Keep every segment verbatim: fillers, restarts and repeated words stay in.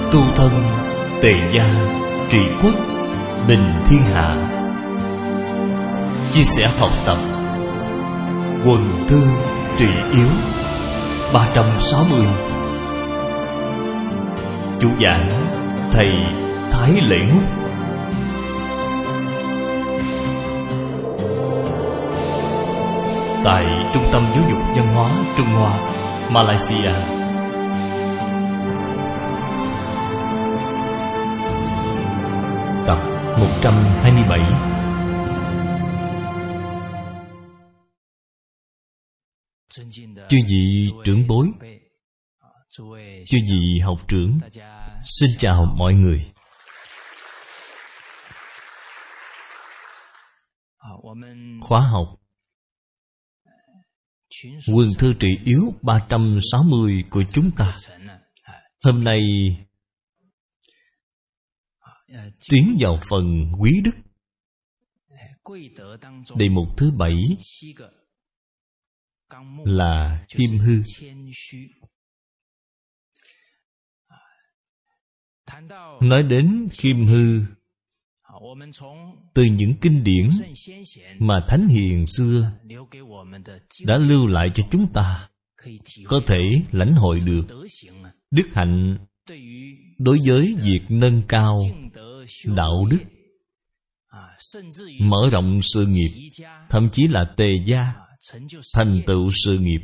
Tu thân tề gia trị quốc bình thiên hạ. Chia sẻ học tập quần thư trị yếu ba trăm sáu mươi. Chủ giảng thầy Thái Lễ Ngúc. Tại Trung tâm Giáo dục Văn hóa Trung Hoa, Malaysia. Tập một trăm hai mươi bảy. Chư vị trưởng bối, chư vị học trưởng, xin chào mọi người. Khóa học Quần thư trị yếu ba trăm sáu mươi của chúng ta hôm nay tiến vào phần quý đức, đề mục thứ bảy là khiêm hư. Nói đến khiêm hư, từ những kinh điển mà thánh hiền xưa đã lưu lại cho chúng ta, có thể lãnh hội được đức hạnh đối với việc nâng cao đạo đức, mở rộng sự nghiệp, thậm chí là tề gia, thành tựu sự nghiệp,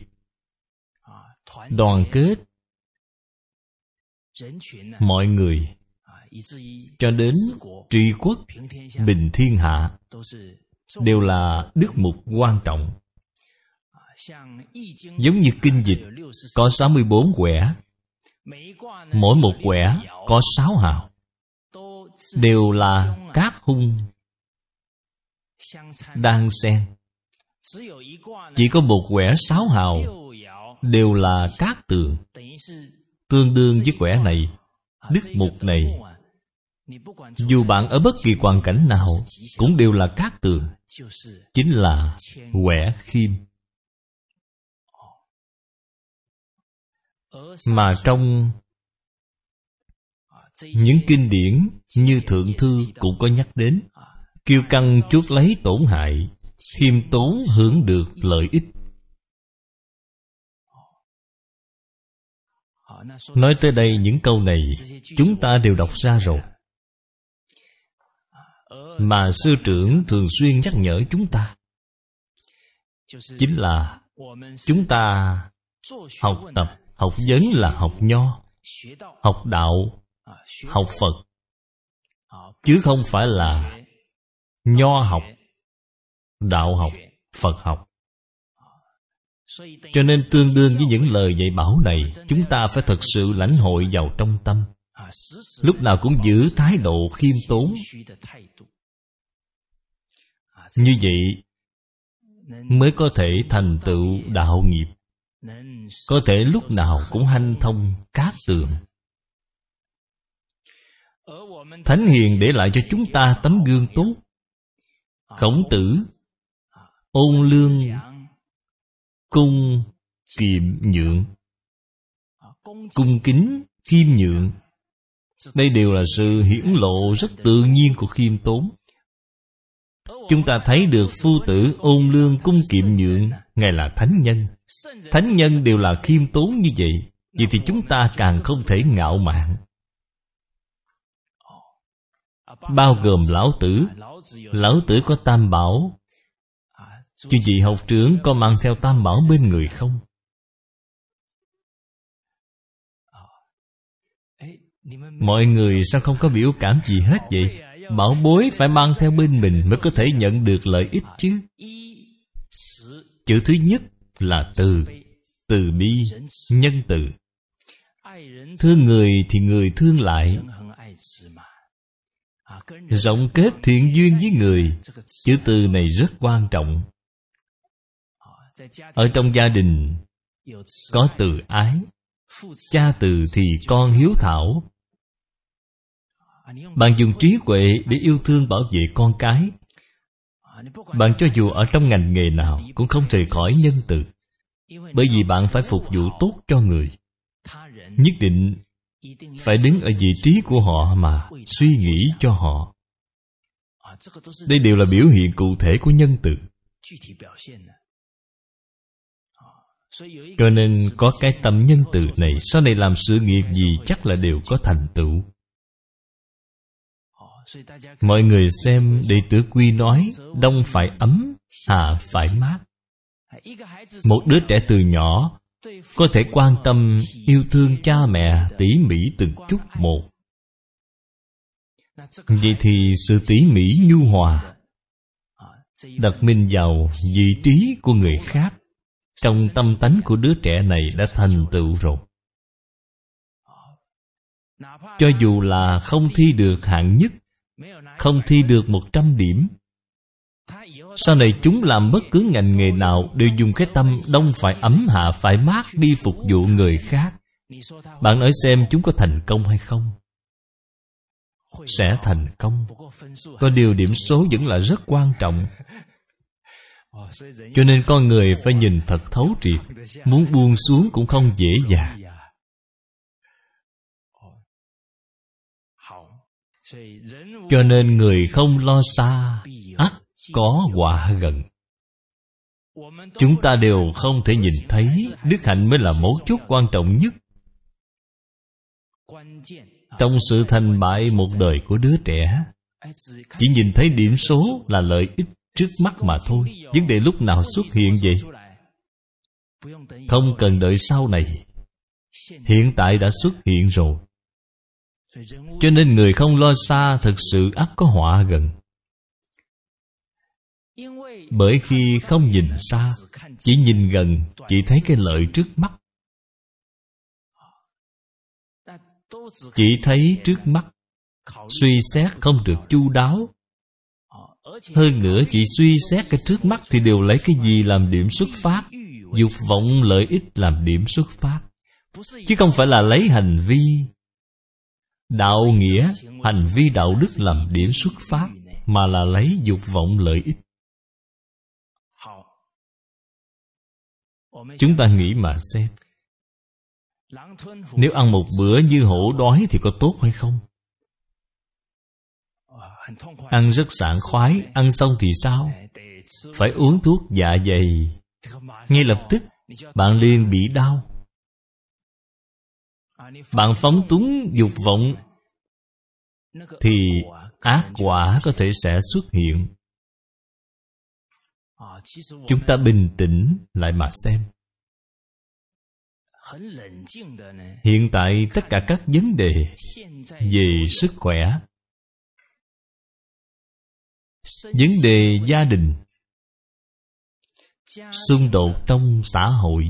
đoàn kết mọi người, cho đến trị quốc bình thiên hạ, đều là đức mục quan trọng. Giống như kinh dịch có sáu mươi bốn quẻ, mỗi một quẻ có sáu hào, đều là cát hung đan xen. Chỉ có một quẻ sáu hào đều là cát tường, tương đương với quẻ này, đức mục này. Dù bạn ở bất kỳ hoàn cảnh nào cũng đều là cát tường, chính là quẻ khiêm. Mà trong những kinh điển như Thượng Thư cũng có nhắc đến, kiêu căng chuốc lấy tổn hại, khiêm tốn hưởng được lợi ích. Nói tới đây, những câu này chúng ta đều đọc ra rồi, mà sư trưởng thường xuyên nhắc nhở chúng ta, chính là chúng ta học tập, học vấn là học nho, học đạo, học Phật, chứ không phải là nho học, đạo học, Phật học. Cho nên tương đương với những lời dạy bảo này, chúng ta phải thật sự lãnh hội vào trong tâm, lúc nào cũng giữ thái độ khiêm tốn. Như vậy mới có thể thành tựu đạo nghiệp, có thể lúc nào cũng hanh thông cát tường. Thánh hiền để lại cho chúng ta tấm gương tốt. Khổng Tử ôn lương, cung kiệm nhượng, cung kính khiêm nhượng, đây đều là sự hiển lộ rất tự nhiên của khiêm tốn. Chúng ta thấy được phu tử ôn lương cung kiệm nhượng, Ngài là thánh nhân. Thánh nhân đều là khiêm tốn như vậy, vậy thì chúng ta càng không thể ngạo mạn. Bao gồm Lão Tử. Lão Tử có tam bảo. Chư vị học trưởng có mang theo tam bảo bên người không? Mọi người sao không có biểu cảm gì hết vậy? Bảo bối phải mang theo bên mình mới có thể nhận được lợi ích chứ. Chữ thứ nhất là từ, từ bi, nhân từ. Thương người thì người thương lại, rộng kết thiện duyên với người. Chữ từ này rất quan trọng. Ở trong gia đình có từ ái, cha từ thì con hiếu thảo. Bạn dùng trí huệ để yêu thương bảo vệ con cái. Bạn cho dù ở trong ngành nghề nào cũng không rời khỏi nhân từ, bởi vì bạn phải phục vụ tốt cho người. Nhất định phải đứng ở vị trí của họ mà suy nghĩ cho họ. Đây đều là biểu hiện cụ thể của nhân từ. Cho nên có cái tâm nhân từ này, sau này làm sự nghiệp gì chắc là đều có thành tựu. Mọi người xem Đệ Tử Quy nói, đông phải ấm, hạ phải mát. Một đứa trẻ từ nhỏ có thể quan tâm, yêu thương cha mẹ tỉ mỉ từng chút một. Vậy thì sự tỉ mỉ nhu hòa đặt mình vào vị trí của người khác, trong tâm tánh của đứa trẻ này đã thành tựu rồi. Cho dù là không thi được hạng nhất, không thi được một trăm điểm, sau này chúng làm bất cứ ngành nghề nào đều dùng cái tâm đông phải ấm hạ phải mát đi phục vụ người khác. Bạn nói xem chúng có thành công hay không? Sẽ thành công. Có điều điểm số vẫn là rất quan trọng. Cho nên con người phải nhìn thật thấu triệt. Muốn buông xuống cũng không dễ dàng. Cho nên người không lo xa, ắt có quả gần. Chúng ta đều không thể nhìn thấy, đức hạnh mới là mấu chốt quan trọng nhất trong sự thành bại một đời của đứa trẻ. Chỉ nhìn thấy điểm số là lợi ích trước mắt mà thôi. Vấn đề lúc nào xuất hiện vậy? Không cần đợi sau này, hiện tại đã xuất hiện rồi. Cho nên người không lo xa thực sự ắt có họa gần. Bởi khi không nhìn xa, chỉ nhìn gần, chỉ thấy cái lợi trước mắt, chỉ thấy trước mắt, suy xét không được chu đáo. Hơn nữa chỉ suy xét cái trước mắt thì đều lấy cái gì làm điểm xuất phát? Dục vọng lợi ích làm điểm xuất phát, chứ không phải là lấy hành vi đạo nghĩa, hành vi đạo đức làm điểm xuất phát, mà là lấy dục vọng lợi ích. Chúng ta nghĩ mà xem, nếu ăn một bữa như hổ đói thì có tốt hay không? Ăn rất sảng khoái, ăn xong thì sao? Phải uống thuốc dạ dày. Ngay lập tức bạn liền bị đau. Bạn phóng túng dục vọng thì ác quả có thể sẽ xuất hiện. Chúng ta bình tĩnh lại mà xem. Hiện tại tất cả các vấn đề về sức khỏe, vấn đề gia đình, xung đột trong xã hội,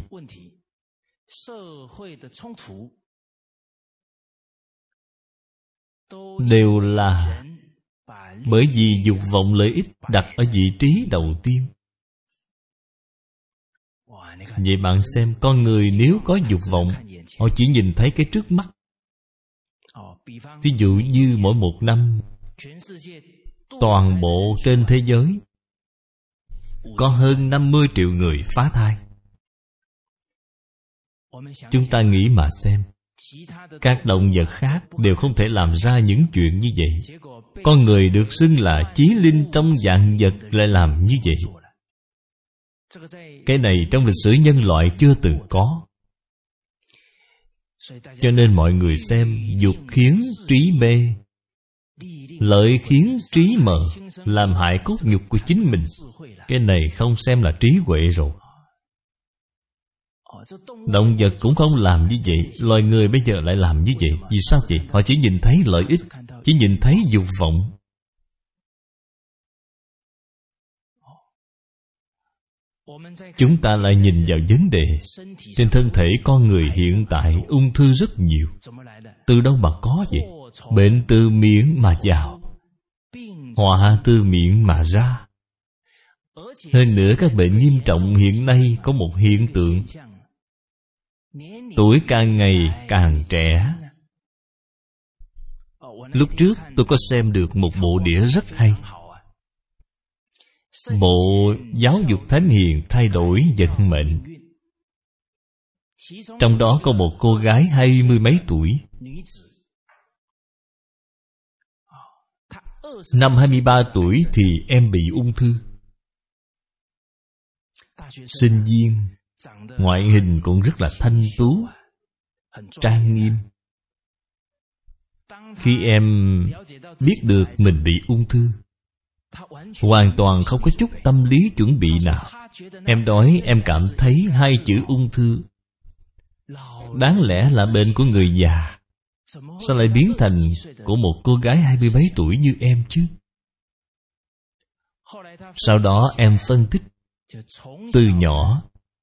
đều là bởi vì dục vọng lợi ích đặt ở vị trí đầu tiên. Vậy bạn xem, con người nếu có dục vọng, họ chỉ nhìn thấy cái trước mắt. Ví dụ như mỗi một năm, toàn bộ trên thế giới có hơn năm mươi triệu người phá thai. Chúng ta nghĩ mà xem, các động vật khác đều không thể làm ra những chuyện như vậy. Con người được xưng là chí linh trong vạn vật lại làm như vậy. Cái này trong lịch sử nhân loại chưa từng có. Cho nên mọi người xem, dục khiến trí mê, lợi khiến trí mờ, làm hại cốt nhục của chính mình. Cái này không xem là trí huệ rồi. Động vật cũng không làm như vậy, loài người bây giờ lại làm như vậy. Vì sao vậy? Họ chỉ nhìn thấy lợi ích, chỉ nhìn thấy dục vọng. Chúng ta lại nhìn vào vấn đề. Trên thân thể con người hiện tại ung thư rất nhiều. Từ đâu mà có vậy? Bệnh từ miệng mà vào, họa từ miệng mà ra. Hơn nữa các bệnh nghiêm trọng hiện nay có một hiện tượng, tuổi càng ngày càng trẻ. Lúc trước tôi có xem được một bộ đĩa rất hay. Bộ Giáo dục Thánh Hiền thay đổi vận mệnh. Trong đó có một cô gái hai mươi mấy tuổi. Năm hai mươi ba tuổi thì em bị ung thư. Sinh viên, ngoại hình cũng rất là thanh tú, trang nghiêm. Khi em biết được mình bị ung thư, hoàn toàn không có chút tâm lý chuẩn bị nào. Em nói em cảm thấy hai chữ ung thư đáng lẽ là bệnh của người già, sao lại biến thành của một cô gái hai mươi mấy tuổi như em chứ? Sau đó em phân tích, từ nhỏ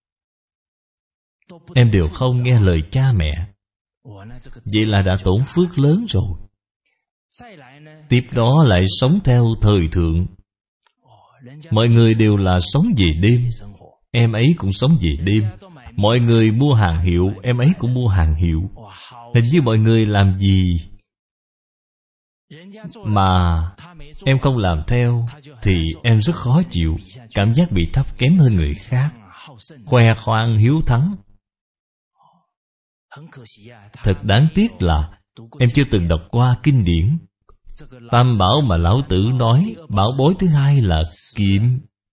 em đều không nghe lời cha mẹ, vậy là đã tổn phước lớn rồi. Tiếp đó lại sống theo thời thượng. Mọi người đều là sống về đêm, em ấy cũng sống về đêm. Mọi người mua hàng hiệu, em ấy cũng mua hàng hiệu. Hình như mọi người làm gì mà em không làm theo thì em rất khó chịu, cảm giác bị thấp kém hơn người khác, khoe khoang hiếu thắng. Thật đáng tiếc là em chưa từng đọc qua kinh điển. Tam bảo mà lão tử nói, bảo bối thứ hai là kiệm,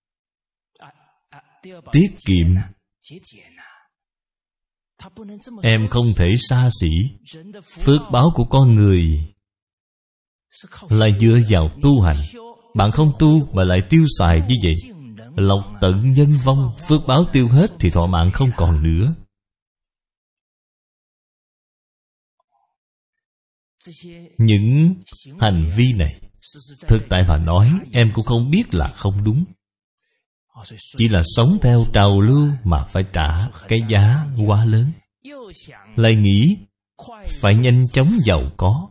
tiết kiệm. Em không thể xa xỉ. Phước báo của con người là dựa vào tu hành. Bạn không tu mà lại tiêu xài như vậy, lộc tận nhân vong, phước báo tiêu hết thì thọ mạng không còn nữa. Những hành vi này, thực tại mà nói, em cũng không biết là không đúng. Chỉ là sống theo trào lưu mà phải trả cái giá quá lớn. Lại nghĩ phải nhanh chóng giàu có.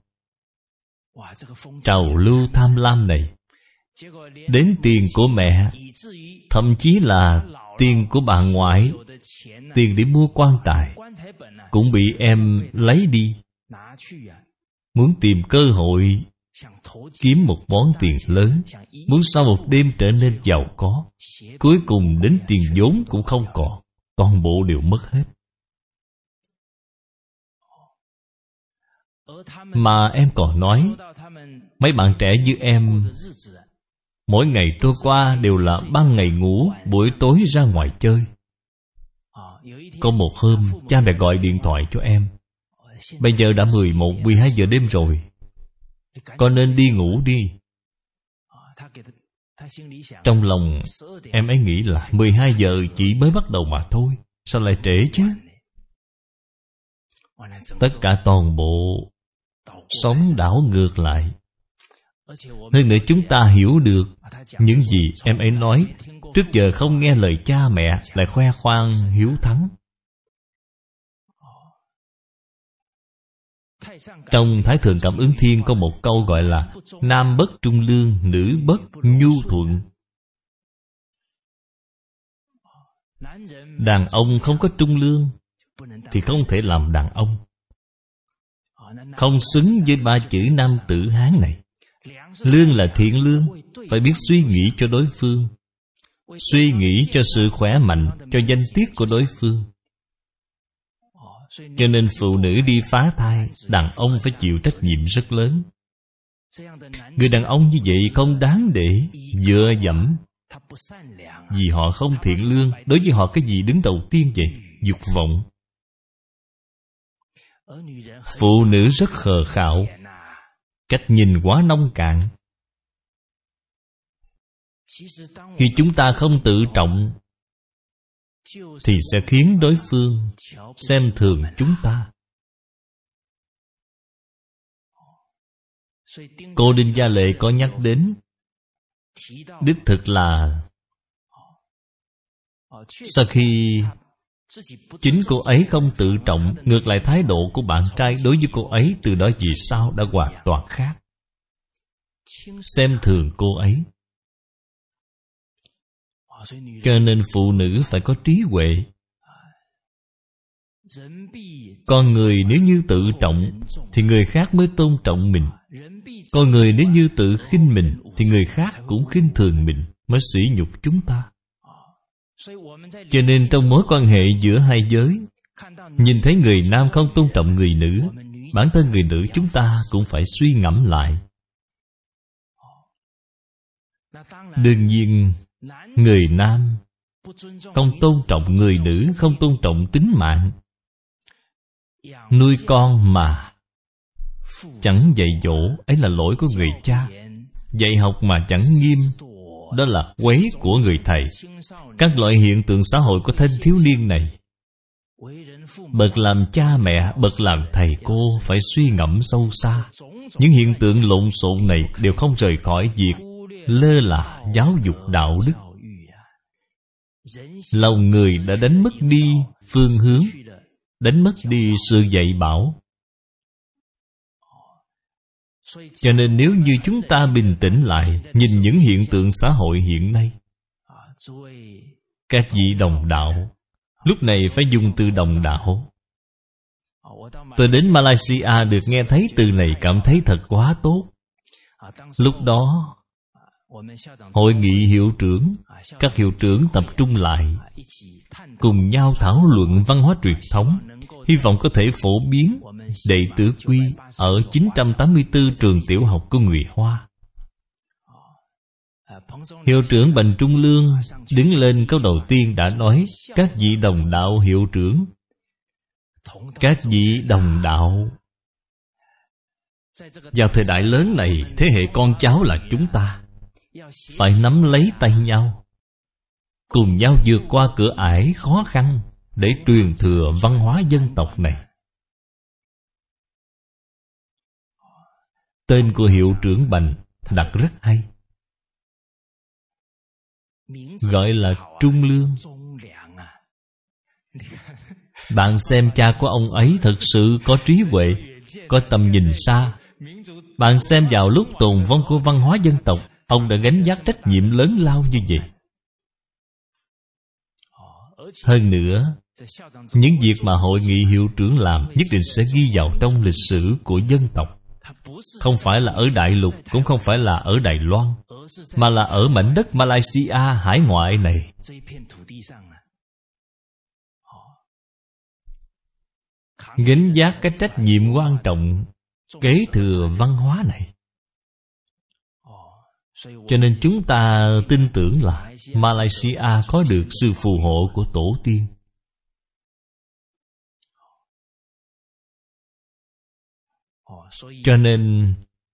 Trào lưu tham lam này, đến tiền của mẹ, thậm chí là tiền của bà ngoại, tiền để mua quan tài, cũng bị em lấy đi. Muốn tìm cơ hội kiếm một món tiền lớn, muốn sau một đêm trở nên giàu có, cuối cùng đến tiền vốn cũng không còn, toàn bộ đều mất hết. Mà em còn nói, mấy bạn trẻ như em, mỗi ngày trôi qua đều là ban ngày ngủ, buổi tối ra ngoài chơi. Có một hôm, cha mẹ gọi điện thoại cho em. Bây giờ đã mười một, mười hai giờ đêm rồi, con nên đi ngủ đi. Trong lòng em ấy nghĩ là mười hai giờ chỉ mới bắt đầu mà thôi, sao lại trễ chứ? Tất cả toàn bộ sống đảo ngược lại. Hơn nữa chúng ta hiểu được những gì em ấy nói. Trước giờ không nghe lời cha mẹ, lại khoe khoang hiếu thắng. Trong Thái Thượng Cảm Ứng Thiên có một câu gọi là nam bất trung lương, nữ bất nhu thuận. Đàn ông không có trung lương thì không thể làm đàn ông, không xứng với ba chữ nam tử Hán này. Lương là thiện lương, phải biết suy nghĩ cho đối phương, suy nghĩ cho sự khỏe mạnh, cho danh tiết của đối phương. Cho nên phụ nữ đi phá thai, đàn ông phải chịu trách nhiệm rất lớn. Người đàn ông như vậy không đáng để dựa dẫm, vì họ không thiện lương. Đối với họ cái gì đứng đầu tiên vậy? Dục vọng. Phụ nữ rất khờ khạo, cách nhìn quá nông cạn. Khi chúng ta không tự trọng thì sẽ khiến đối phương xem thường chúng ta. Cô Đinh Gia Lệ có nhắc đến, đích thực là sau khi chính cô ấy không tự trọng, ngược lại thái độ của bạn trai đối với cô ấy từ đó về sau đã hoàn toàn khác, xem thường cô ấy. Cho nên phụ nữ phải có trí huệ. Con người nếu như tự trọng thì người khác mới tôn trọng mình. Con người nếu như tự khinh mình thì người khác cũng khinh thường mình, mới sỉ nhục chúng ta. Cho nên trong mối quan hệ giữa hai giới, Nhìn thấy người nam không tôn trọng người nữ, bản thân người nữ chúng ta cũng phải suy ngẫm lại. Đương nhiên, người nam không tôn trọng người nữ, không tôn trọng tính mạng, nuôi con mà chẳng dạy dỗ, ấy là lỗi của người cha. Dạy học mà chẳng nghiêm, đó là quấy của người thầy. Các loại hiện tượng xã hội của thanh thiếu niên này, bậc làm cha mẹ, bậc làm thầy cô phải suy ngẫm sâu xa. Những hiện tượng lộn xộn này đều không rời khỏi việc lơ là giáo dục đạo đức. Lòng người đã đánh mất đi phương hướng, đánh mất đi sự dạy bảo. Cho nên nếu như chúng ta bình tĩnh lại, nhìn những hiện tượng xã hội hiện nay, các vị đồng đạo, lúc này phải dùng từ đồng đạo. Tôi đến Malaysia được nghe thấy từ này cảm thấy thật quá tốt. Lúc đó hội nghị hiệu trưởng, các hiệu trưởng tập trung lại, cùng nhau thảo luận văn hóa truyền thống, hy vọng có thể phổ biến đệ tử quy ở chín trăm tám mươi tư trường tiểu học của người Hoa. Hiệu trưởng Bành Trung Lương đứng lên câu đầu tiên đã nói: các vị đồng đạo hiệu trưởng, các vị đồng đạo, vào thời đại lớn này, thế hệ con cháu là chúng ta phải nắm lấy tay nhau, cùng nhau vượt qua cửa ải khó khăn để truyền thừa văn hóa dân tộc này. Tên của hiệu trưởng Bành đặt rất hay, gọi là Trung Lương. Bạn xem cha của ông ấy thật sự có trí huệ, có tầm nhìn xa. Bạn xem vào lúc tồn vong của văn hóa dân tộc, ông đã gánh vác trách nhiệm lớn lao như vậy. Hơn nữa, những việc mà hội nghị hiệu trưởng làm nhất định sẽ ghi vào trong lịch sử của dân tộc. Không phải là ở Đại Lục, cũng không phải là ở Đài Loan, mà là ở mảnh đất Malaysia hải ngoại này. Gánh vác cái trách nhiệm quan trọng kế thừa văn hóa này. Cho nên chúng ta tin tưởng là Malaysia có được sự phù hộ của tổ tiên. Cho nên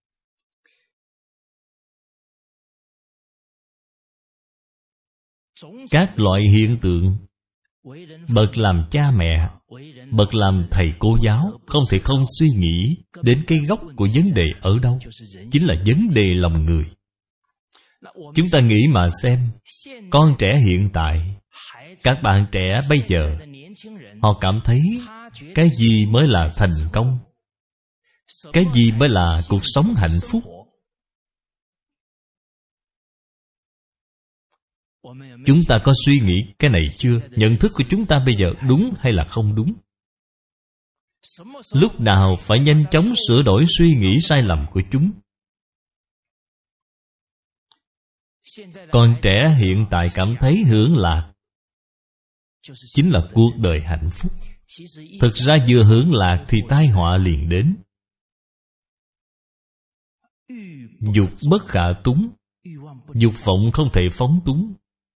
các loại hiện tượng, bậc làm cha mẹ, bậc làm thầy cô giáo không thể không suy nghĩ đến cái gốc của vấn đề ở đâu, chính là vấn đề lòng người. Chúng ta nghĩ mà xem, con trẻ hiện tại, các bạn trẻ bây giờ, họ cảm thấy cái gì mới là thành công, cái gì mới là cuộc sống hạnh phúc. Chúng ta có suy nghĩ cái này chưa? Nhận thức của chúng ta bây giờ đúng hay là không đúng? Lúc nào phải nhanh chóng sửa đổi suy nghĩ sai lầm của chúng. Con trẻ hiện tại cảm thấy hưởng lạc chính là cuộc đời hạnh phúc. Thực ra vừa hưởng lạc thì tai họa liền đến. Dục bất khả túng, dục vọng không thể phóng túng.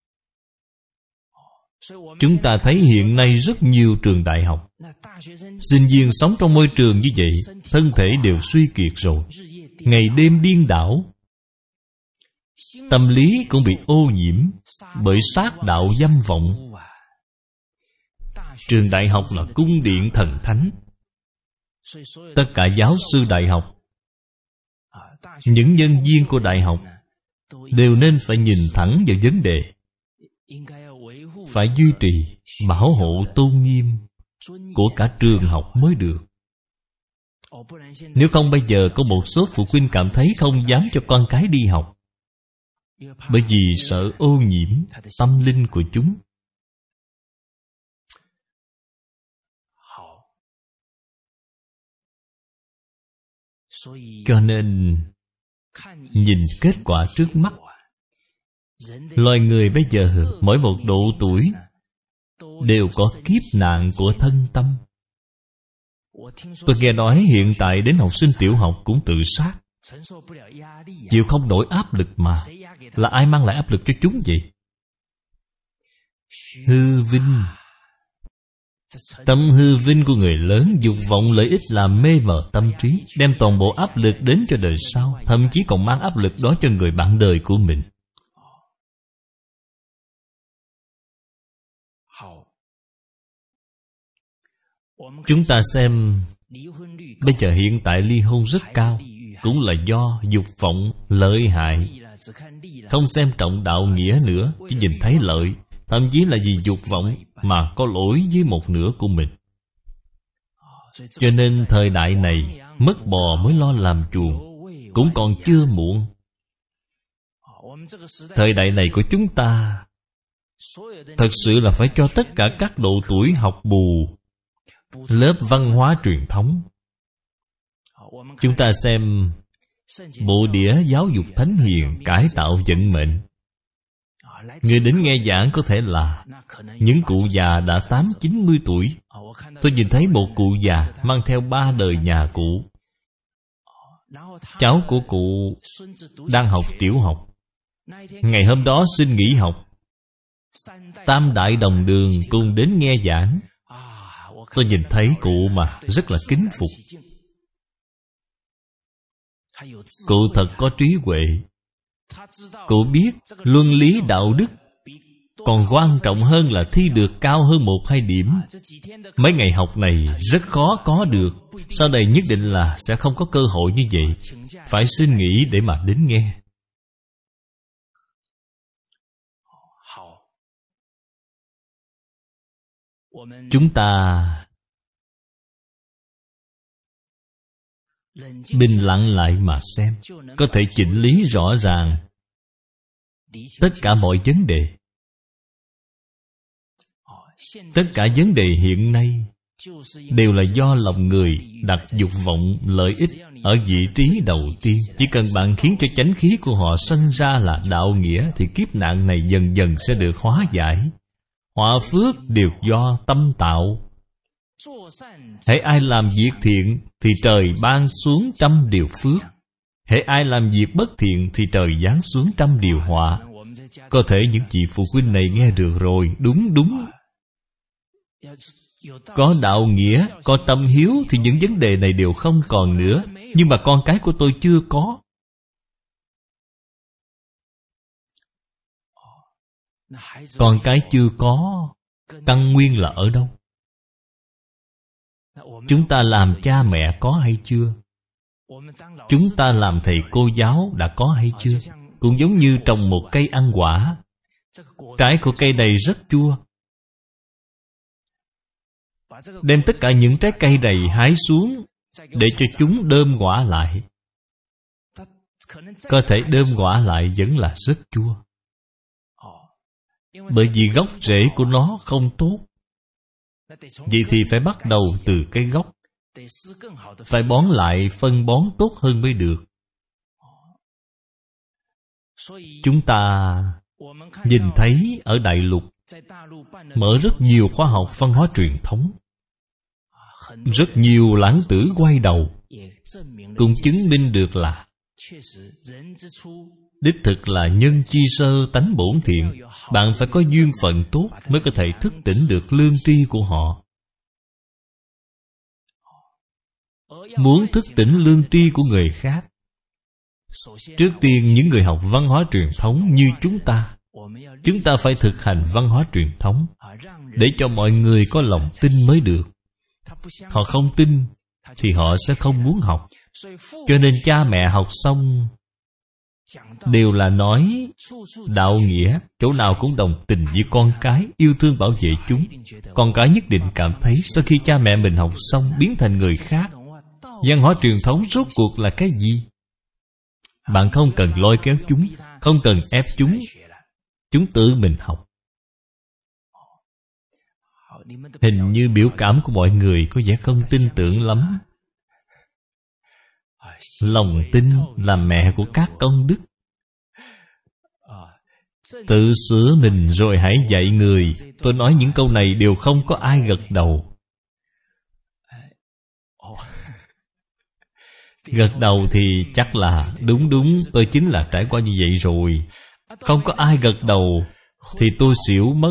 Chúng ta thấy hiện nay rất nhiều trường đại học, sinh viên sống trong môi trường như vậy, thân thể đều suy kiệt rồi, ngày đêm điên đảo, tâm lý cũng bị ô nhiễm bởi sát đạo dâm vọng. Trường đại học là cung điện thần thánh. Tất cả giáo sư đại học, những nhân viên của đại học đều nên phải nhìn thẳng vào vấn đề, phải duy trì, bảo hộ tôn nghiêm của cả trường học mới được. Nếu không bây giờ có một số phụ huynh cảm thấy không dám cho con cái đi học, bởi vì sợ ô nhiễm tâm linh của chúng. Cho nên nhìn kết quả trước mắt, loài người bây giờ mỗi một độ tuổi đều có kiếp nạn của thân tâm. Tôi nghe nói hiện tại đến học sinh tiểu học cũng tự sát, chịu không nổi áp lực mà. Là ai mang lại áp lực cho chúng vậy? Hư vinh. Tâm hư vinh của người lớn, dục vọng lợi ích làm mê mờ tâm trí, đem toàn bộ áp lực đến cho đời sau, thậm chí còn mang áp lực đó cho người bạn đời của mình. Chúng ta xem, bây giờ hiện tại ly hôn rất cao, cũng là do dục vọng lợi hại, không xem trọng đạo nghĩa nữa, chỉ nhìn thấy lợi, thậm chí là vì dục vọng mà có lỗi với một nửa của mình. Cho nên thời đại này, mất bò mới lo làm chuồng, cũng còn chưa muộn. Thời đại này của chúng ta thật sự là phải cho tất cả các độ tuổi học bù lớp văn hóa truyền thống. Chúng ta xem bộ đĩa giáo dục thánh hiền cải tạo vận mệnh. Người đến nghe giảng có thể là những cụ già đã tám chín mươi tuổi. Tôi nhìn thấy một cụ già mang theo ba đời nhà cụ. Cháu của cụ đang học tiểu học. Ngày hôm đó xin nghỉ học. Tam đại đồng đường cùng đến nghe giảng. Tôi nhìn thấy cụ mà rất là kính phục. Cụ thật có trí huệ. Cụ biết luân lý đạo đức còn quan trọng hơn là thi được cao hơn một hai điểm. Mấy ngày học này rất khó có được. Sau này nhất định là sẽ không có cơ hội như vậy. Phải xin nghỉ để mà đến nghe. Chúng ta bình lặng lại mà xem, có thể chỉnh lý rõ ràng tất cả mọi vấn đề. Tất cả vấn đề hiện nay đều là do lòng người đặt dục vọng lợi ích ở vị trí đầu tiên. Chỉ cần bạn khiến cho chánh khí của họ sanh ra là đạo nghĩa, thì kiếp nạn này dần dần sẽ được hóa giải. Họa phước đều do tâm tạo. Hễ ai làm việc thiện thì trời ban xuống trăm điều phước. Hễ ai làm việc bất thiện thì trời giáng xuống trăm điều họa. Có thể những chị phụ huynh này nghe được rồi. Đúng đúng. Có đạo nghĩa, có tâm hiếu thì những vấn đề này đều không còn nữa. Nhưng mà con cái của tôi chưa có. Con cái chưa có, căn nguyên là ở đâu? Chúng ta làm cha mẹ có hay chưa? Chúng ta làm thầy cô giáo đã có hay chưa? Cũng giống như trồng một cây ăn quả. Trái của cây này rất chua. Đem tất cả những trái cây này hái xuống để cho chúng đơm quả lại. Có thể đơm quả lại vẫn là rất chua. Bởi vì gốc rễ của nó không tốt. Vậy thì phải bắt đầu từ cái gốc. Phải bón lại phân bón tốt hơn mới được. Chúng ta nhìn thấy ở Đại Lục mở rất nhiều khóa học văn hóa truyền thống. Rất nhiều lãng tử quay đầu cũng chứng minh được là đích thực là nhân chi sơ tánh bổn thiện. Bạn phải có duyên phận tốt mới có thể thức tỉnh được lương tri của họ. Muốn thức tỉnh lương tri của người khác, trước tiên những người học văn hóa truyền thống như chúng ta, chúng ta phải thực hành văn hóa truyền thống để cho mọi người có lòng tin mới được. Họ không tin thì họ sẽ không muốn học. Cho nên cha mẹ học xong đều là nói đạo nghĩa, chỗ nào cũng đồng tình với con cái, yêu thương bảo vệ chúng. Con cái nhất định cảm thấy sau khi cha mẹ mình học xong biến thành người khác. Văn hóa truyền thống rốt cuộc là cái gì? Bạn không cần lôi kéo chúng, không cần ép chúng, chúng tự mình học. Hình như biểu cảm của mọi người có vẻ không tin tưởng lắm. Lòng tin là mẹ của các công đức. Tự sửa mình rồi hãy dạy người. Tôi nói những câu này đều không có ai gật đầu. Gật đầu thì chắc là đúng đúng, tôi chính là trải qua như vậy rồi. Không có ai gật đầu thì tôi xỉu mất.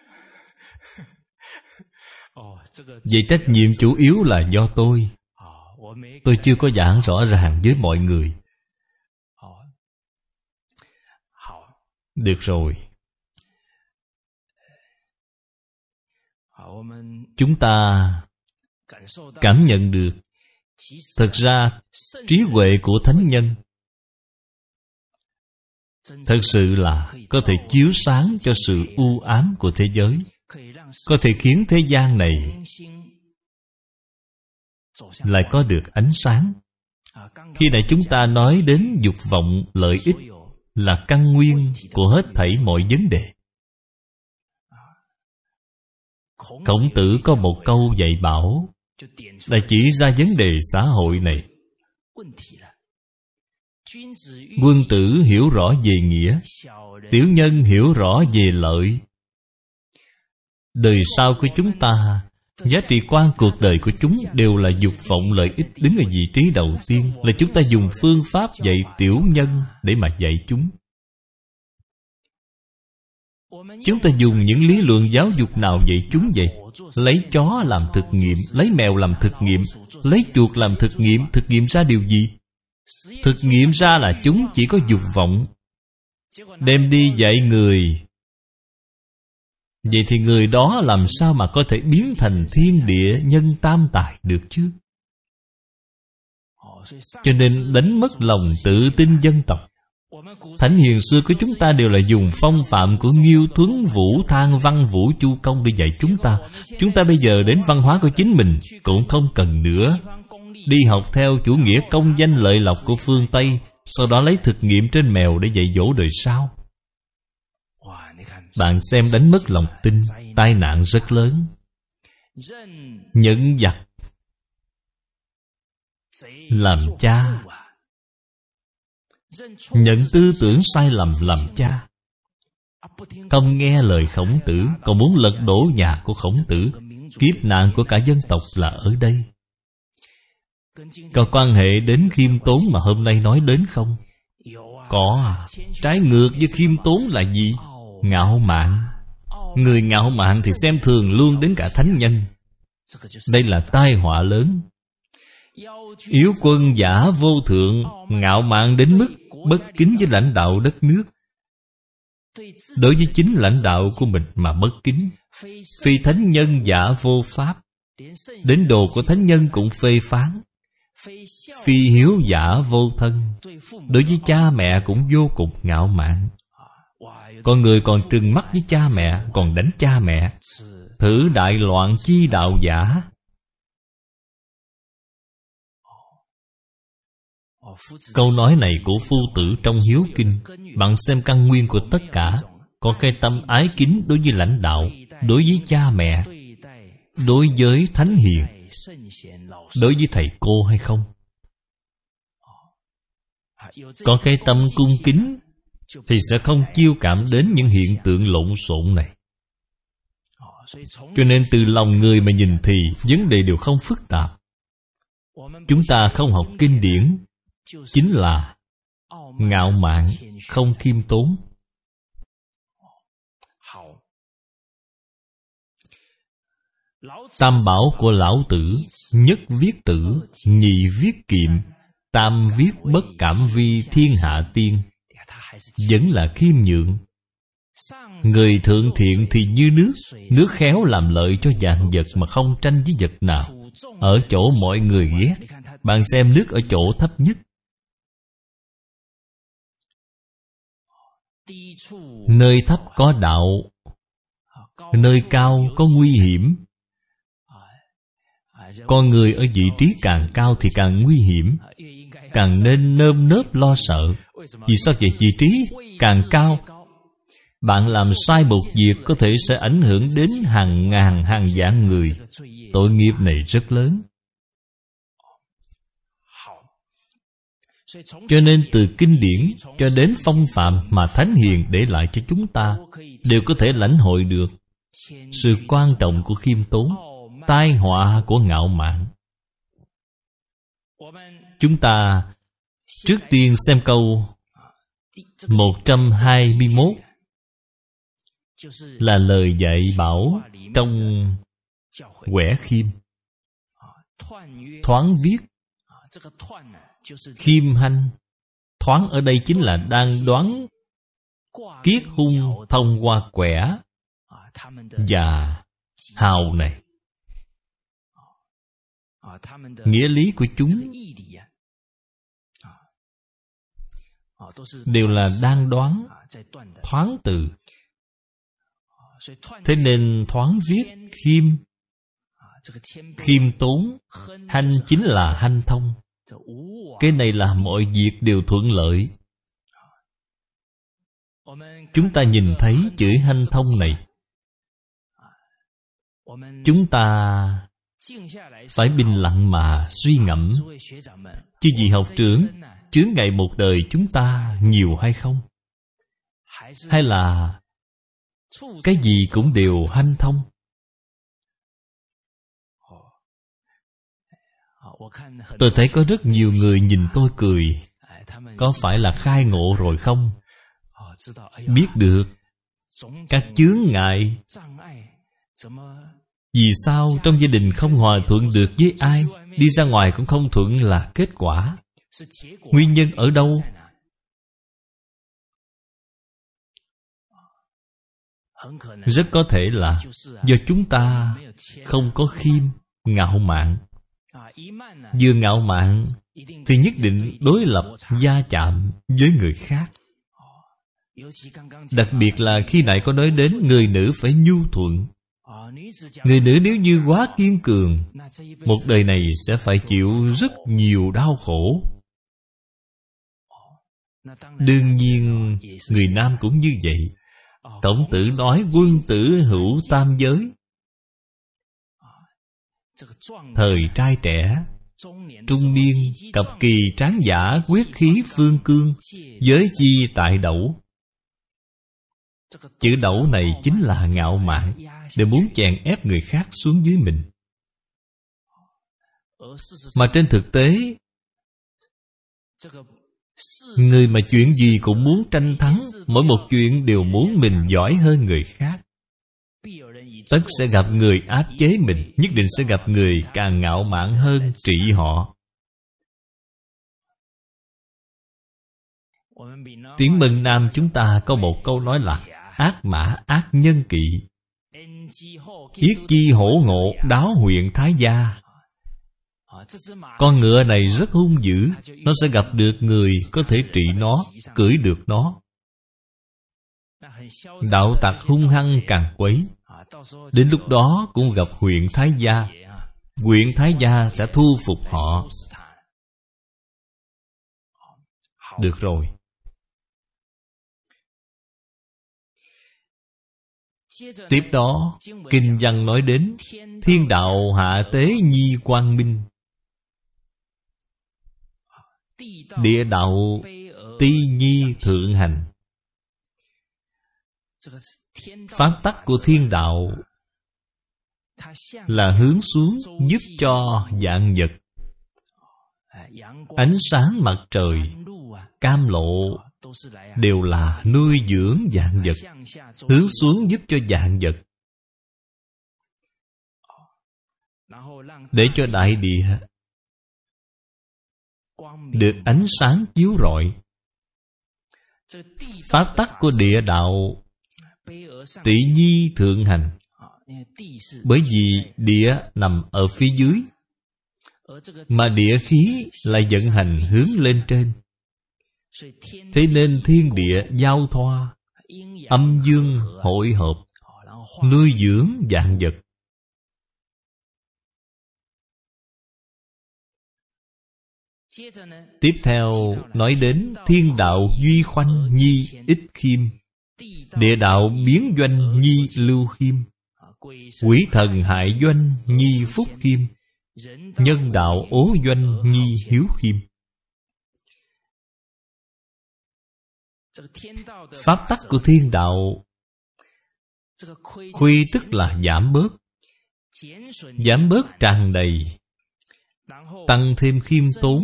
Vậy trách nhiệm chủ yếu là do tôi. Tôi chưa có giảng rõ ràng với mọi người. Được rồi. Chúng ta cảm nhận được, thật ra trí huệ của thánh nhân thật sự là có thể chiếu sáng cho sự u ám của thế giới, có thể khiến thế gian này lại có được ánh sáng. Khi nãy chúng ta nói đến dục vọng lợi ích là căn nguyên của hết thảy mọi vấn đề. Khổng Tử có một câu dạy bảo là chỉ ra vấn đề xã hội này. Quân tử hiểu rõ về nghĩa, tiểu nhân hiểu rõ về lợi. Đời sau của chúng ta, giá trị quan cuộc đời của chúng đều là dục vọng lợi ích đứng ở vị trí đầu tiên, là chúng ta dùng phương pháp dạy tiểu nhân để mà dạy chúng. Chúng ta dùng những lý luận giáo dục nào dạy chúng vậy? Lấy chó làm thực nghiệm, lấy mèo làm thực nghiệm, lấy chuột làm thực nghiệm. Thực nghiệm ra điều gì? Thực nghiệm ra là chúng chỉ có dục vọng. Đem đi dạy người, vậy thì người đó làm sao mà có thể biến thành thiên địa nhân tam tài được chứ? Cho nên đánh mất lòng tự tin dân tộc. Thánh hiền xưa của chúng ta đều là dùng phong phạm của Nghiêu Thuấn Vũ, Thang Văn Vũ, Chu Công để dạy chúng ta. Chúng ta bây giờ đến văn hóa của chính mình cũng không cần nữa. Đi học theo chủ nghĩa công danh lợi lộc của phương Tây, sau đó lấy thực nghiệm trên mèo để dạy dỗ đời sau. Bạn xem đánh mất lòng tin, tai nạn rất lớn. Nhận giặc làm cha, nhận tư tưởng sai lầm làm cha, không nghe lời Khổng Tử, còn muốn lật đổ nhà của Khổng Tử. Kiếp nạn của cả dân tộc là ở đây. Có quan hệ đến khiêm tốn mà hôm nay nói đến không? Có. Trái ngược với khiêm tốn là gì? Ngạo mạn. Người ngạo mạn thì xem thường luôn đến cả thánh nhân. Đây là tai họa lớn. Yếu quân giả vô thượng, ngạo mạn đến mức bất kính với lãnh đạo đất nước. Đối với chính lãnh đạo của mình mà bất kính. Phi thánh nhân giả vô pháp, đến đồ của thánh nhân cũng phê phán. Phi hiếu giả vô thân, đối với cha mẹ cũng vô cùng ngạo mạn. Con người còn trừng mắt với cha mẹ, còn đánh cha mẹ. Thử đại loạn chi đạo giả. Câu nói này của Phu Tử trong Hiếu Kinh. Bạn xem căn nguyên của tất cả. Có cái tâm ái kính đối với lãnh đạo, đối với cha mẹ, đối với thánh hiền, đối với thầy cô hay không? Có cái tâm cung kính thì sẽ không chiêu cảm đến những hiện tượng lộn xộn này. Cho nên từ lòng người mà nhìn thì vấn đề đều không phức tạp. Chúng ta không học kinh điển chính là ngạo mạn, không khiêm tốn. Tam bảo của Lão Tử: nhất viết tử, nhì viết kiệm, tam viết bất cảm vi thiên hạ tiên. Vẫn là khiêm nhượng. Người thượng thiện thì như nước, nước khéo làm lợi cho vạn vật mà không tranh với vật nào. Ở chỗ mọi người ghét, bạn xem nước ở chỗ thấp nhất. Nơi thấp có đạo, nơi cao có nguy hiểm. Con người ở vị trí càng cao thì càng nguy hiểm, càng nên nơm nớp lo sợ. Vì sao vậy? Vị trí càng cao, bạn làm sai một việc có thể sẽ ảnh hưởng đến hàng ngàn hàng vạn người. Tội nghiệp này rất lớn. Cho nên từ kinh điển cho đến phong phạm mà Thánh Hiền để lại cho chúng ta, đều có thể lãnh hội được sự quan trọng của khiêm tốn, tai họa của ngạo mạn. Chúng ta trước tiên xem câu một trăm hai mươi mốt, là lời dạy bảo trong Quẻ Khiêm. Thoáng viết khiêm hanh. Thoáng ở đây chính là đang đoán kiết hung thông qua quẻ và hào này. Nghĩa lý của chúng đều là đang đoán, thoáng từ. Thế nên thoáng viết khiêm, khiêm tốn, hanh chính là hanh thông. Cái này là mọi việc đều thuận lợi. Chúng ta nhìn thấy chữ hanh thông này, chúng ta phải bình lặng mà suy ngẫm. Chứ vì học trưởng, chướng ngại một đời chúng ta nhiều hay không? Hay là cái gì cũng đều hanh thông? Tôi thấy có rất nhiều người nhìn tôi cười. Có phải là khai ngộ rồi không? Biết được các chướng ngại. Vì sao trong gia đình không hòa thuận được với ai, đi ra ngoài cũng không thuận là kết quả? Nguyên nhân ở đâu? Rất có thể là do chúng ta không có khiêm, ngạo mạn. Vừa ngạo mạn thì nhất định đối lập, va chạm với người khác. Đặc biệt là khi nãy có nói đến người nữ phải nhu thuận. Người nữ nếu như quá kiên cường, một đời này sẽ phải chịu rất nhiều đau khổ. Đương nhiên người nam cũng như vậy.孔Tử nói quân tử hữu tam giới. Thời trai trẻ, trung niên, cập kỳ tráng giả, quyết khí phương cương, giới chi tại đẩu. Chữ đẩu này chính là ngạo mạn, để muốn chèn ép người khác xuống dưới mình. Mà trên thực tế, người mà chuyện gì cũng muốn tranh thắng, mỗi một chuyện đều muốn mình giỏi hơn người khác. Tất sẽ gặp người áp chế mình, nhất định sẽ gặp người càng ngạo mạn hơn trị họ. Tiếng Mân Nam chúng ta có một câu nói là ác mã ác nhân kỵ, yết chi hổ ngộ đáo huyện thái gia. Con ngựa này rất hung dữ, nó sẽ gặp được người có thể trị nó, cưỡi được nó. Đạo tặc hung hăng càng quấy, đến lúc đó cũng gặp huyện thái gia. Huyện thái gia sẽ thu phục họ. Được rồi. Tiếp đó, kinh văn nói đến thiên đạo hạ tế nhi quang minh, địa đạo ti nhi thượng hành. Pháp tắc của thiên đạo là hướng xuống giúp cho vạn vật. Ánh sáng mặt trời, cam lộ đều là nuôi dưỡng vạn vật, hướng xuống giúp cho vạn vật, để cho đại địa được ánh sáng chiếu rọi. Pháp tắc của địa đạo tỷ nhi thượng hành, bởi vì địa nằm ở phía dưới, mà địa khí lại vận hành hướng lên trên. Thế nên thiên địa giao thoa, âm dương hội hợp, nuôi dưỡng vạn vật. Tiếp theo nói đến thiên đạo duy khoanh nhi ích khiêm, địa đạo biến doanh nhi lưu khiêm, quỷ thần hại doanh nhi phúc khiêm, nhân đạo ố doanh nhi hiếu khiêm. Pháp tắc của thiên đạo, khuy tức là giảm bớt. Giảm bớt tràn đầy, tăng thêm khiêm tốn.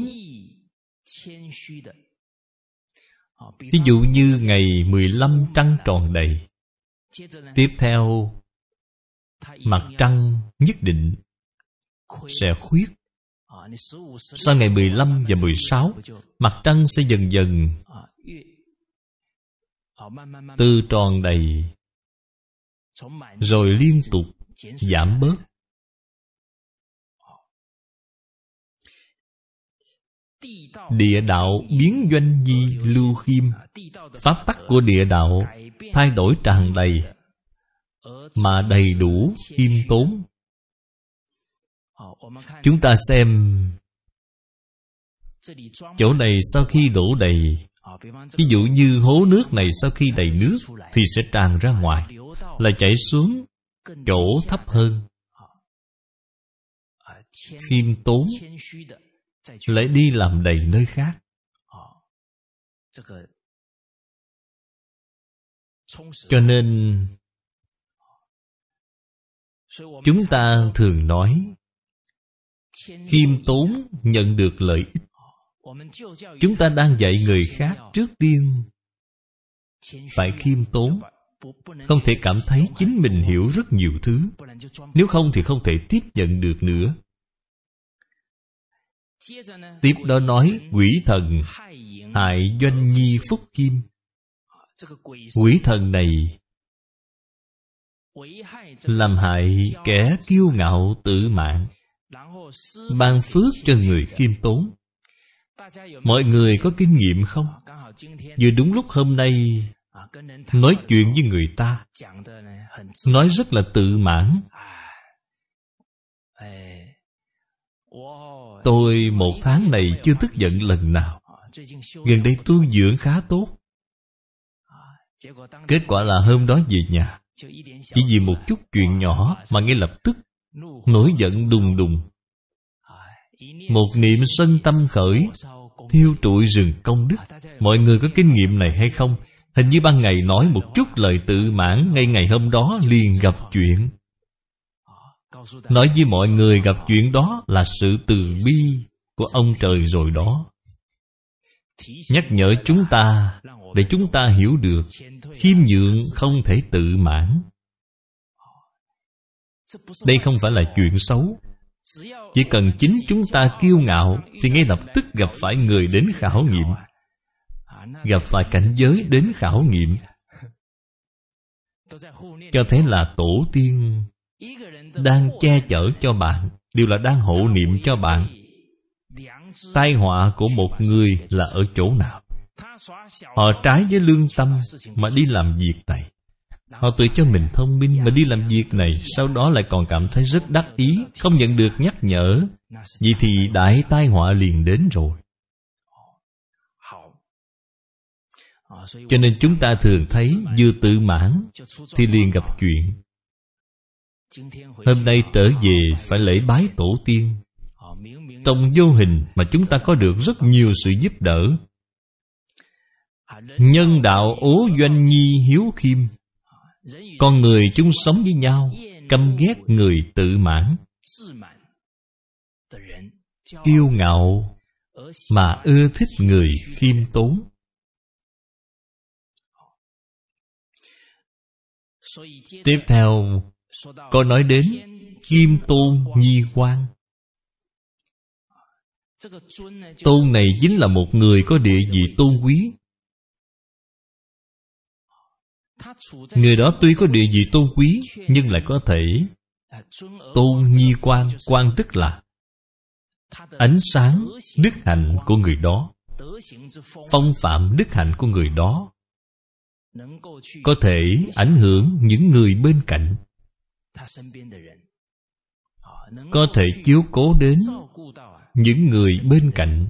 Ví dụ như ngày mười lăm trăng tròn đầy, tiếp theo mặt trăng nhất định sẽ khuyết. Sau ngày mười lăm và mười sáu, mặt trăng sẽ dần dần từ tròn đầy, rồi liên tục giảm bớt. Địa đạo biến doanh di lưu khiêm. Pháp tắc của địa đạo thay đổi tràn đầy, mà đầy đủ khiêm tốn. Chúng ta xem, chỗ này sau khi đổ đầy, ví dụ như hố nước này sau khi đầy nước thì sẽ tràn ra ngoài, là chảy xuống chỗ thấp hơn. Khiêm tốn lại đi làm đầy nơi khác. Cho nên chúng ta thường nói khiêm tốn nhận được lợi ích. Chúng ta đang dạy người khác, trước tiên phải khiêm tốn. Không thể cảm thấy chính mình hiểu rất nhiều thứ, nếu không thì không thể tiếp nhận được nữa. Tiếp đó nói quỷ thần hại doanh nhi phúc khiêm. Quỷ thần này làm hại kẻ kiêu ngạo tự mạn, ban phước cho người khiêm tốn. Mọi người có kinh nghiệm không? Vừa đúng lúc hôm nay nói chuyện với người ta, nói rất là tự mãn. Tôi một tháng này chưa tức giận lần nào. Gần đây tu dưỡng khá tốt. Kết quả là hôm đó về nhà, chỉ vì một chút chuyện nhỏ mà ngay lập tức nổi giận đùng đùng. Một niệm sân tâm khởi, thiêu trụi rừng công đức. Mọi người có kinh nghiệm này hay không? Hình như ban ngày nói một chút lời tự mãn, ngay ngày hôm đó liền gặp chuyện. Nói với mọi người gặp chuyện đó là sự từ bi của ông trời rồi đó. Nhắc nhở chúng ta để chúng ta hiểu được khiêm nhượng không thể tự mãn. Đây không phải là chuyện xấu. Chỉ cần chính chúng ta kiêu ngạo thì ngay lập tức gặp phải người đến khảo nghiệm, gặp phải cảnh giới đến khảo nghiệm. Cho thế là tổ tiên đang che chở cho bạn, đều là đang hộ niệm cho bạn. Tai họa của một người là ở chỗ nào? Họ trái với lương tâm mà đi làm việc này. Họ tự cho mình thông minh mà đi làm việc này, sau đó lại còn cảm thấy rất đắc ý, không nhận được nhắc nhở. Vậy thì đại tai họa liền đến rồi. Cho nên chúng ta thường thấy vừa tự mãn thì liền gặp chuyện. Hôm nay trở về phải lễ bái tổ tiên. Trong vô hình mà chúng ta có được rất nhiều sự giúp đỡ. Nhân đạo ố doanh nhi hiếu khiêm. Con người chung sống với nhau, căm ghét người tự mãn, kiêu ngạo mà ưa thích người khiêm tốn. Tiếp theo có nói đến khiêm tôn nhi quan. Tôn này chính là một người có địa vị tôn quý. Người đó tuy có địa vị tôn quý, nhưng lại có thể tôn nhi quan. Quan tức là ánh sáng đức hạnh của người đó, phong phạm đức hạnh của người đó, có thể ảnh hưởng những người bên cạnh, có thể chiếu cố đến những người bên cạnh.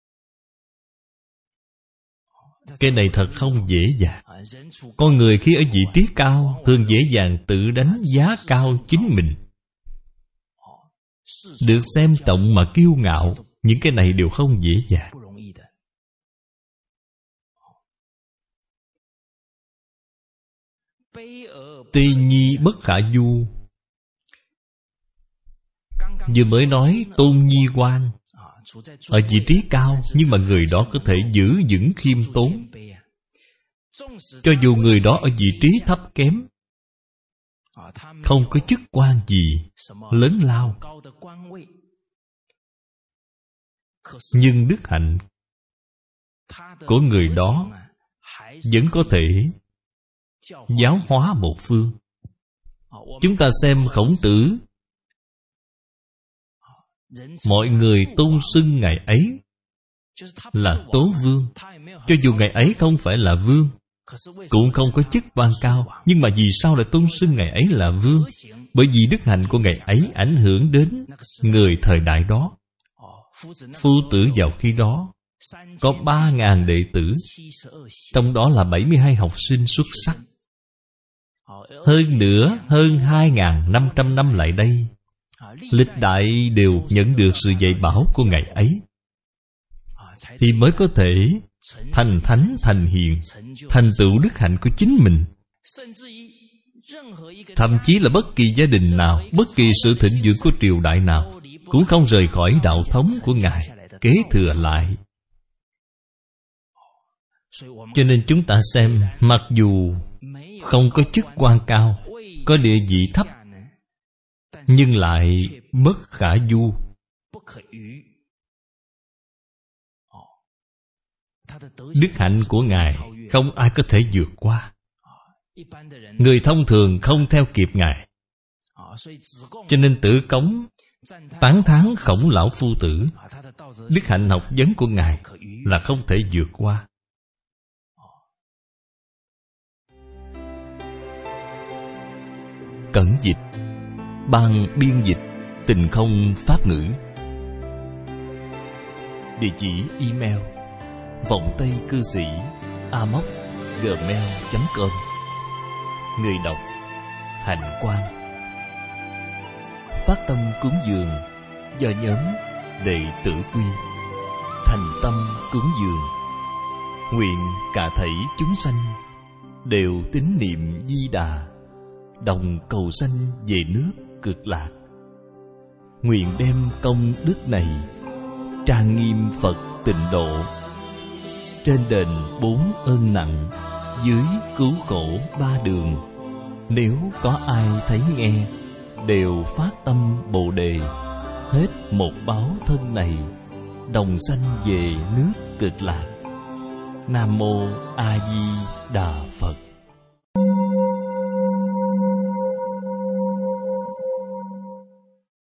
Cái này thật không dễ dàng. Con người khi ở vị trí cao thường dễ dàng tự đánh giá cao chính mình, được xem trọng mà kiêu ngạo. Những cái này đều không dễ dàng. Ti nhi bất khả du. Vừa mới nói tôn nhi quan ở vị trí cao, nhưng mà người đó có thể giữ vững khiêm tốn. Cho dù người đó ở vị trí thấp kém, không có chức quan gì lớn lao, nhưng đức hạnh của người đó vẫn có thể giáo hóa một phương. Chúng ta xem Khổng Tử, mọi người tôn xưng ngài ấy là Tố Vương. Cho dù ngài ấy không phải là vương, cũng không có chức quan cao, nhưng mà vì sao lại tôn xưng ngài ấy là vương? Bởi vì đức hạnh của ngài ấy ảnh hưởng đến người thời đại đó. Phu tử vào khi đó có ba ngàn đệ tử, trong đó là bảy mươi hai học sinh xuất sắc. Hơn nữa, hơn hai ngàn năm trăm năm lại đây, lịch đại đều nhận được sự dạy bảo của ngài ấy, thì mới có thể thành thánh thành hiền, thành tựu đức hạnh của chính mình. Thậm chí là bất kỳ gia đình nào, bất kỳ sự thịnh vượng của triều đại nào cũng không rời khỏi đạo thống của ngài, kế thừa lại. Cho nên chúng ta xem, mặc dù không có chức quan cao, có địa vị thấp, nhưng lại bất khả du. Đức hạnh của ngài không ai có thể vượt qua. Người thông thường không theo kịp ngài. Cho nên Tử Cống tán thán Khổng lão phu tử, đức hạnh học vấn của ngài là không thể vượt qua. Cẩn dịch, ban biên dịch Tình Không Pháp ngữ. Địa chỉ email vọng tây cư sĩ a m o c gmail chấm com. Người đọc Hạnh Quang. Phát tâm cúng dường do nhóm Đệ tử Quy. Thành tâm cúng dường, nguyện cả thảy chúng sanh đều tín niệm Di Đà, đồng cầu sanh về nước Cực Lạc. Nguyện đem công đức này trang nghiêm Phật Tịnh Độ, trên đền bốn ơn nặng, dưới cứu khổ ba đường. Nếu có ai thấy nghe, đều phát tâm Bồ Đề, hết một báo thân này, đồng sanh về nước Cực Lạc. Nam Mô A Di Đà Phật.